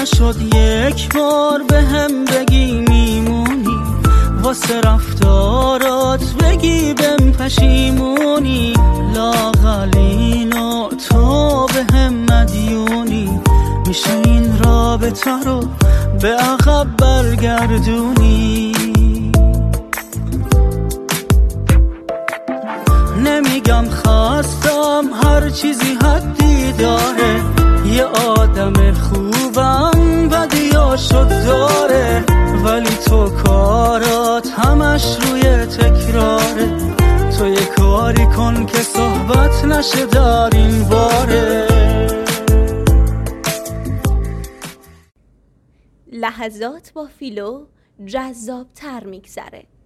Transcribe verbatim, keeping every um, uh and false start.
نشد یک بار به هم بگی میمونی، واسه رفتارات بگی بهم پشیمونی، لاغلین و تو به هم مدیونی، میشه این رابطه رو به عقب برگردونی. نمیگم خواستم، هر چیزی حدی داره، یه آدم خوبم بدیاشو داره، ولی تو کارات همش روی تکراره، تو یه کاری کن که صحبت نشه در این باره. لحظات با فیلو جذاب تر میگذره.